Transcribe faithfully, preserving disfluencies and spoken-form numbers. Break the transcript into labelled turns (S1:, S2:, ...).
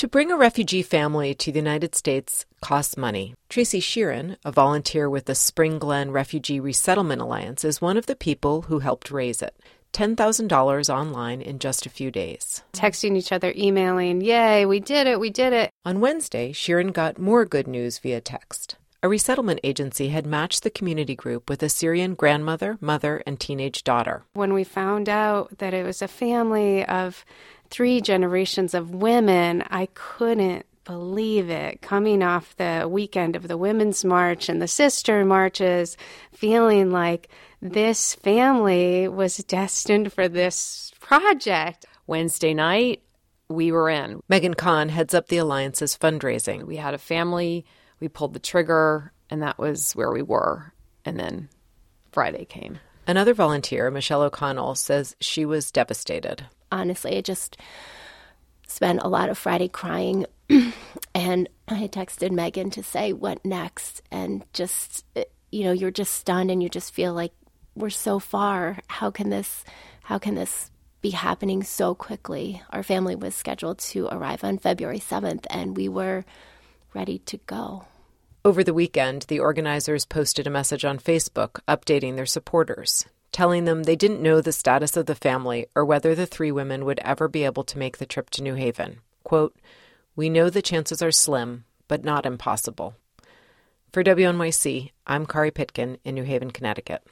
S1: To bring a refugee family to the United States costs money. Tracy Sheeran, a volunteer with the Spring Glen Refugee Resettlement Alliance, is one of the people who helped raise it. ten thousand dollars online in just a few days.
S2: Texting each other, emailing, yay, we did it, we did it.
S1: On Wednesday, Sheeran got more good news via text. A resettlement agency had matched the community group with a Syrian grandmother, mother, and teenage daughter.
S2: When we found out that it was a family of three generations of women, I couldn't believe it. Coming off the weekend of the Women's March and the sister marches, feeling like this family was destined for this project.
S3: Wednesday night, we were in.
S1: Megan Kahn heads up the Alliance's fundraising.
S3: We had a family, we pulled the trigger, and that was where we were. And then Friday came.
S1: Another volunteer, Michelle O'Connell, says she was devastated.
S4: Honestly, I just spent a lot of Friday crying, and I had texted Megan to say, what next? And just, you know, you're just stunned and you just feel like we're so far. How can this, how can this be happening so quickly? Our family was scheduled to arrive on February seventh, and we were ready to go.
S1: Over the weekend, the organizers posted a message on Facebook updating their supporters, telling them they didn't know the status of the family or whether the three women would ever be able to make the trip to New Haven. Quote, "We know the chances are slim, but not impossible." For W N Y C, I'm Kari Pitkin in New Haven, Connecticut.